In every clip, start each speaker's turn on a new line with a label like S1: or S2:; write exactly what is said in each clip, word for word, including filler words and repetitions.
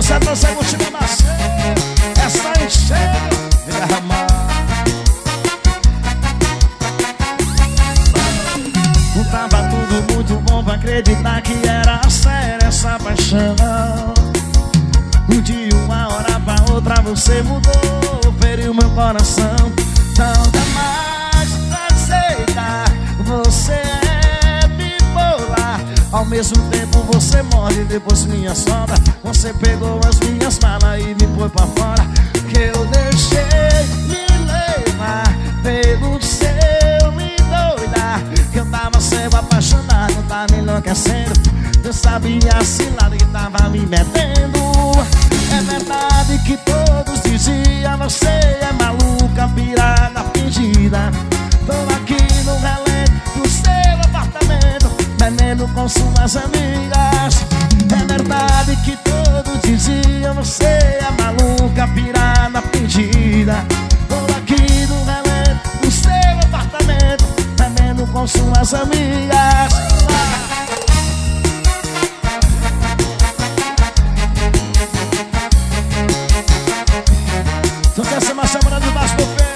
S1: Setão sem motivo nascer. Essa encheu de derramar. Tava tudo muito bom pra acreditar que era séria essa paixão. De uma hora pra outra você mudou, feriu meu coração. Não dá mais pra aceitar, você é bipolar. Ao mesmo tempo você morre, depois minha sobra. Você pegou as minhas malas e me pôs pra fora. Que eu deixei me levar pelo seu me doidar. Que eu tava sendo apaixonado, tava enlouquecendo. Eu sabia a cilada que tava me metendo. É verdade que todos diziam: você é maluca, pirada, fingida. Tô aqui no relento do seu apartamento, bebendo com suas amigas. É verdade que todos diziam: você é maluca, pirada, fingida. Tô aqui no relento do seu apartamento, bebendo com suas amigas. Tu quer ser mais chamada de baixo do pé?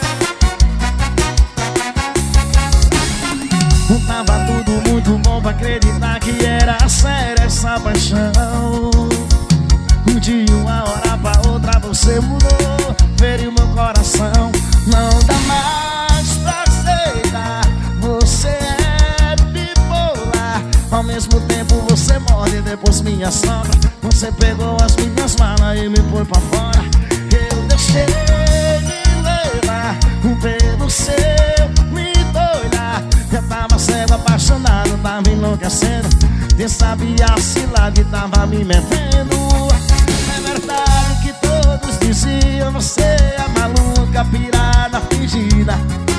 S1: Tava tudo muito bom pra acreditar que era séria essa paixão. De uma hora pra outra você mudou, feriu meu coração. Não dá mais pra aceitar, você é bipolar. Ao mesmo tempo você morre, depois minha sombra. Você pegou as minhas malas e me pôs pra fora. Eu deixei me levar pelo seu me doidar. Eu tava sendo apaixonado, tava enlouquecendo. Quem sabia a cilada que tava me metendo. É verdade que todos diziam: você é maluca, pirada, fingida.